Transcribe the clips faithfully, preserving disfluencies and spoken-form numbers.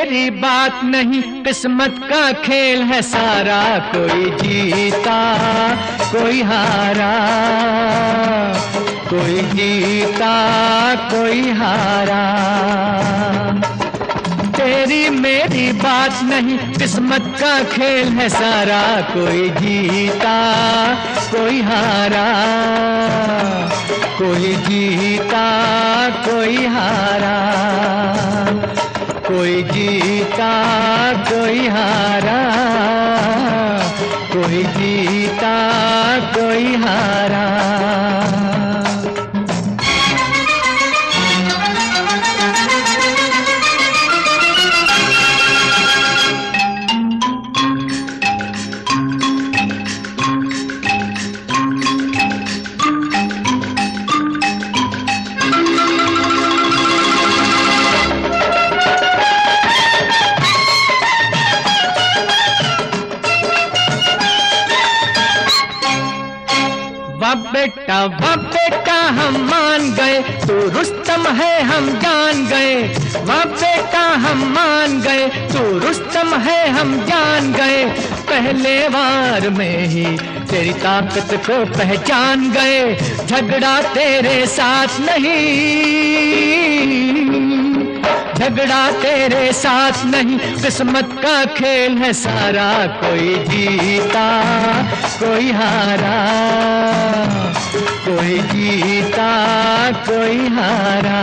मेरी बात नहीं, किस्मत का खेल है सारा। कोई जीता कोई हारा, कोई जीता कोई हारा। तेरी मेरी बात नहीं, किस्मत का खेल है सारा। कोई जीता कोई हारा, कोई जीता कोई हारा, कोई जीता कोई हारा, कोई जीता कोई हारा। वाह बेटा वाह बेटा हम मान गए, तू रुस्तम है हम जान गए। वाह बेटा हम मान गए, तू रुस्तम है हम जान गए। पहले वार में ही तेरी ताकत को पहचान गए। झगड़ा तेरे साथ नहीं, झगड़ा तेरे साथ नहीं, किस्मत का खेल है सारा। कोई जीता कोई हारा, कोई जीता कोई हारा।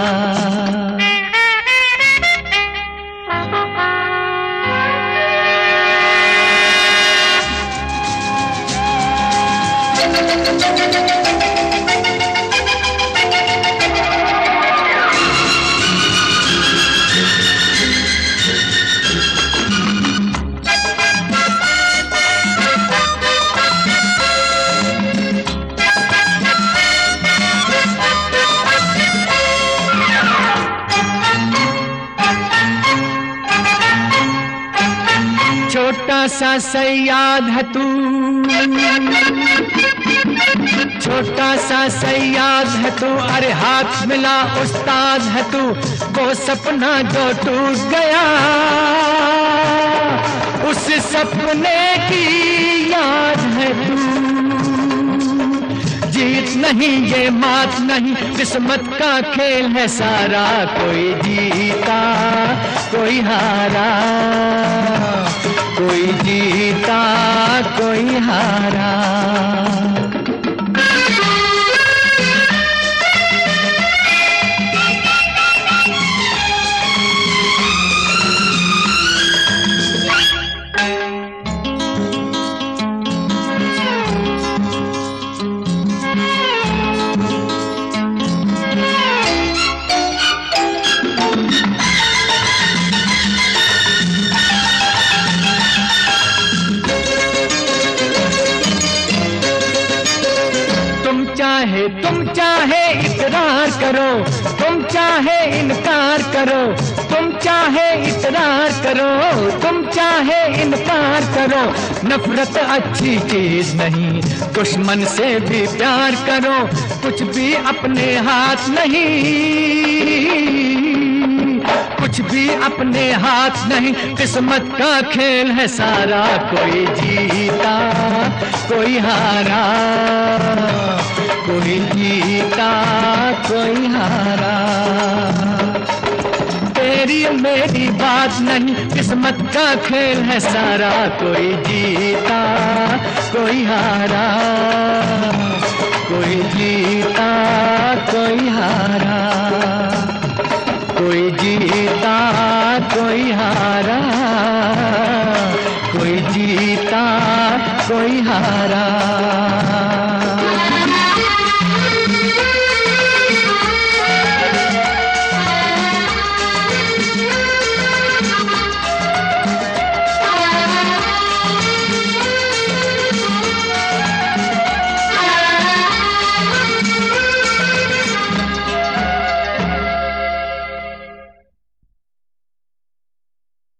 छोटा सा सयाद है तू, छोटा सा सयाद है तू, अरे हाथ मिला उस्ताद है तू। वो सपना जो टूट गया, उस सपने की याद है तू। जीत नहीं ये मात नहीं, किस्मत का खेल है सारा। कोई जीता कोई हारा, कोई जीता कोई हारा। चाहे तुम चाहे इकरार करो, तुम चाहे इनकार करो, तुम चाहे इकरार करो, तुम चाहे इनकार करो। नफरत अच्छी चीज नहीं, दुश्मन से भी प्यार करो। कुछ भी अपने हाथ नहीं, कुछ भी अपने हाथ नहीं, किस्मत का खेल है सारा। कोई जीता कोई हारा, कोई जीता कोई हारा। तेरी मेरी बात नहीं, किस्मत का खेल है सारा। कोई जीता कोई हारा, कोई जीता कोई हारा, कोई जीता कोई हारा, कोई जीता कोई हारा।